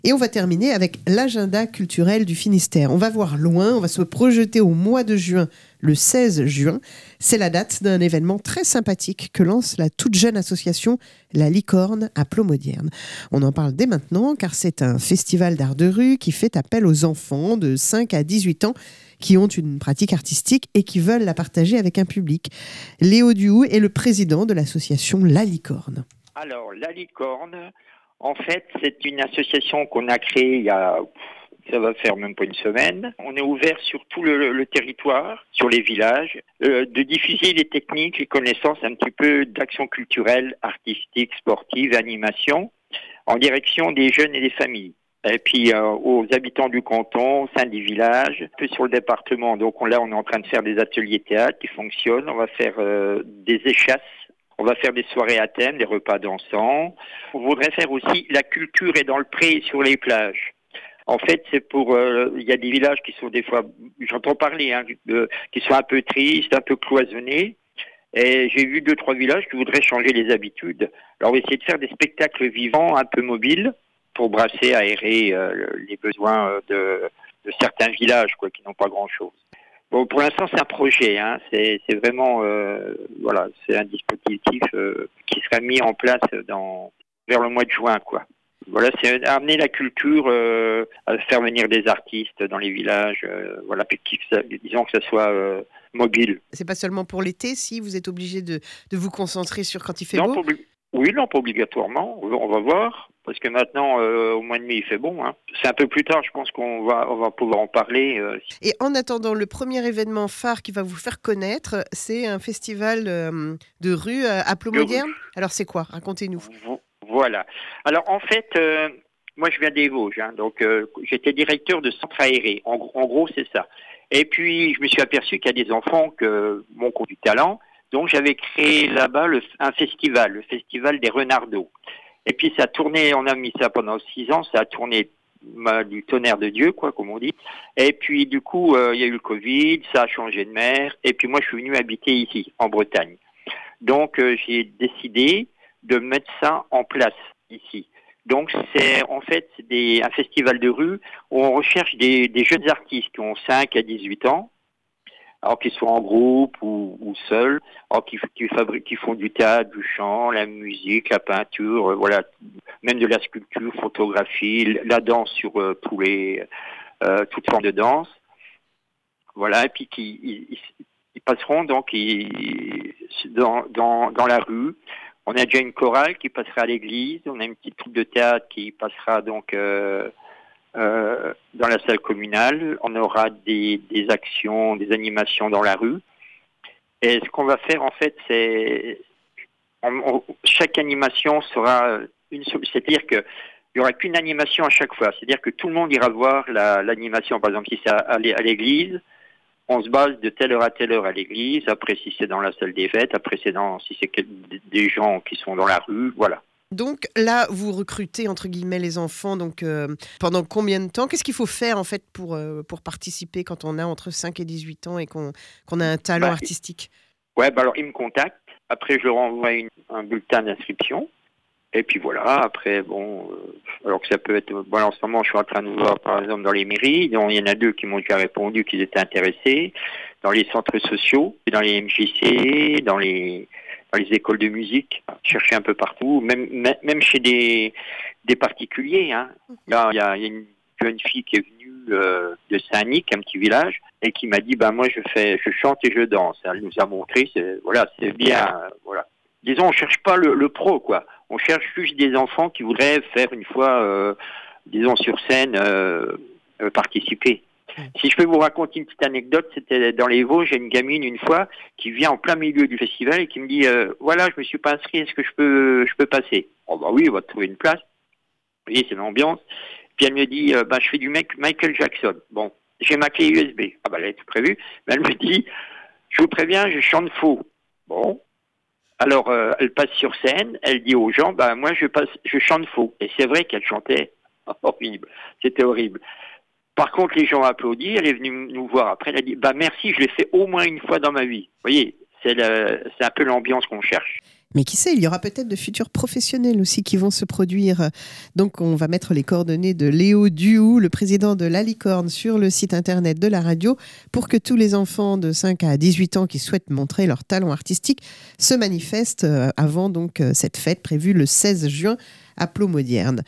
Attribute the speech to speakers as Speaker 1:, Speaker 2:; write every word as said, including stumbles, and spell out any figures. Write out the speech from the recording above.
Speaker 1: Et on va terminer avec l'agenda culturel du Finistère. On va voir loin, on va se projeter au mois de juin, le seize juin. C'est la date d'un événement très sympathique que lance la toute jeune association La Licorne à Plomodiern. On en parle dès maintenant car c'est un festival d'art de rue qui fait appel aux enfants de cinq à dix-huit ans qui ont une pratique artistique et qui veulent la partager avec un public. Léo Duhoux est le président de l'association La Licorne.
Speaker 2: Alors, La Licorne, en fait, c'est une association qu'on a créée il y a, ça va faire même pas une semaine. On est ouvert sur tout le, le territoire, sur les villages, euh, de diffuser les techniques, les connaissances un petit peu d'action culturelle, artistique, sportive, animation, en direction des jeunes et des familles. Et puis euh, aux habitants du canton, au sein des villages, un peu sur le département. Donc on, là, on est en train de faire des ateliers théâtre qui fonctionnent. On va faire euh, des échasses. On va faire des soirées à thème, des repas dansants. On voudrait faire aussi la culture et dans le pré et sur les plages. En fait, c'est pour... Euh, il y a des villages qui sont des fois... J'entends parler, hein, de, qui sont un peu tristes, un peu cloisonnés. Et j'ai vu deux, trois villages qui voudraient changer les habitudes. Alors, on va essayer de faire des spectacles vivants, un peu mobiles, pour brasser, aérer euh, les besoins de, de certains villages, quoi, qui n'ont pas grand-chose. Bon, pour l'instant, c'est un projet. Hein. C'est, c'est vraiment, euh, voilà, c'est un dispositif euh, qui sera mis en place dans vers le mois de juin, quoi. Voilà, c'est amener la culture, euh, à faire venir des artistes dans les villages, euh, voilà, puis disons que ça soit euh, mobile.
Speaker 1: C'est pas seulement pour l'été, si vous êtes obligé de, de vous concentrer sur quand il fait
Speaker 2: non,
Speaker 1: beau.
Speaker 2: Pour, oui, non, pas obligatoirement. On va voir. Parce que maintenant, euh, au mois de mai, il fait bon. Hein. C'est un peu plus tard, je pense qu'on va, on va pouvoir en parler. Euh.
Speaker 1: Et en attendant, le premier événement phare qui va vous faire connaître, c'est un festival euh, de rue à, à Plomodiern. Alors, c'est quoi ? Racontez-nous.
Speaker 2: Voilà. Alors, en fait, euh, moi, je viens des Vosges. Hein, donc, euh, j'étais directeur de centre aéré. En, en gros, c'est ça. Et puis, je me suis aperçu qu'il y a des enfants que, bon, qui ont du talent. Donc, j'avais créé là-bas le, un festival, le festival des Renardeaux. Et puis ça a tourné, on a mis ça pendant six ans, ça a tourné bah, du tonnerre de Dieu, quoi, comme on dit. Et puis du coup, euh, il y a eu le Covid, ça a changé de mer. Et puis moi, je suis venu habiter ici, en Bretagne. Donc euh, j'ai décidé de mettre ça en place ici. Donc c'est en fait c'est des, un festival de rue où on recherche des, des jeunes artistes qui ont cinq à dix-huit ans. Alors qu'ils soient en groupe ou, ou seuls, alors qu'ils, qu'ils fabriquent, qu'ils font du théâtre, du chant, la musique, la peinture, euh, voilà, même de la sculpture, photographie, la danse sur euh, tous les, euh, toutes formes de danse, voilà, et puis qui ils, ils passeront donc ils, dans, dans dans la rue. On a déjà une chorale qui passera à l'église, on a une petite troupe de théâtre qui passera donc euh, Euh, dans la salle communale, on aura des, des actions, des animations dans la rue. Et ce qu'on va faire, en fait, c'est... On, on, chaque animation sera une seule... C'est-à-dire qu'il n'y aura qu'une animation à chaque fois. C'est-à-dire que tout le monde ira voir la, l'animation. Par exemple, si c'est à, à l'église, on se base de telle heure à telle heure à l'église. Après, si c'est dans la salle des fêtes. Après, c'est dans, si c'est des gens qui sont dans la rue. Voilà.
Speaker 1: Donc là, vous recrutez entre guillemets les enfants. Donc euh, pendant combien de temps ? Qu'est-ce qu'il faut faire en fait pour euh, pour participer quand on a entre cinq et dix-huit ans et qu'on qu'on a un talent bah, artistique ?
Speaker 2: Ouais, bah alors ils me contactent. Après, je leur envoie une, un bulletin d'inscription. Et puis voilà. Après, bon, euh, alors que ça peut être. Bon, en ce moment, je suis en train de voir, par exemple, dans les mairies. Donc, il y en a deux qui m'ont déjà répondu qu'ils étaient intéressés. Dans les centres sociaux, dans les M J C, dans les dans les écoles de musique, chercher un peu partout, même même chez des des particuliers. Hein. Là, il y a, il y a une jeune fille qui est venue euh, de Saint-Nic, un petit village, et qui m'a dit, ben moi je fais, je chante et je danse. Elle nous a montré, c'est, voilà, c'est bien, euh, voilà. Disons, on cherche pas le, le pro, quoi. On cherche juste des enfants qui voudraient faire une fois, euh, disons sur scène, euh, euh, participer. Si je peux vous raconter une petite anecdote, c'était dans les Vosges, j'ai une gamine une fois qui vient en plein milieu du festival et qui me dit euh, voilà, je me suis pas inscrit, est-ce que je peux je peux passer ? Oh bah oui, on va trouver une place. Vous voyez, c'est l'ambiance. Puis elle me dit euh, bah je fais du mec Michael Jackson. Bon, j'ai ma clé U S B. Ah bah elle avait tout prévu. Mais elle me dit je vous préviens, je chante faux. Bon. Alors euh, elle passe sur scène, elle dit aux gens bah moi je passe je chante faux. Et c'est vrai qu'elle chantait horrible. C'était horrible. Par contre, les gens ont applaudi, elle est venue nous voir après, elle a dit, bah merci, je l'ai fait au moins une fois dans ma vie. Vous voyez, c'est, le, c'est un peu l'ambiance qu'on cherche.
Speaker 1: Mais qui sait, il y aura peut-être de futurs professionnels aussi qui vont se produire. Donc, on va mettre les coordonnées de Léo Duhoux, le président de La Licorne, sur le site internet de la radio pour que tous les enfants de cinq à dix-huit ans qui souhaitent montrer leur talent artistique se manifestent avant donc cette fête prévue le seize juin à Plomodierne.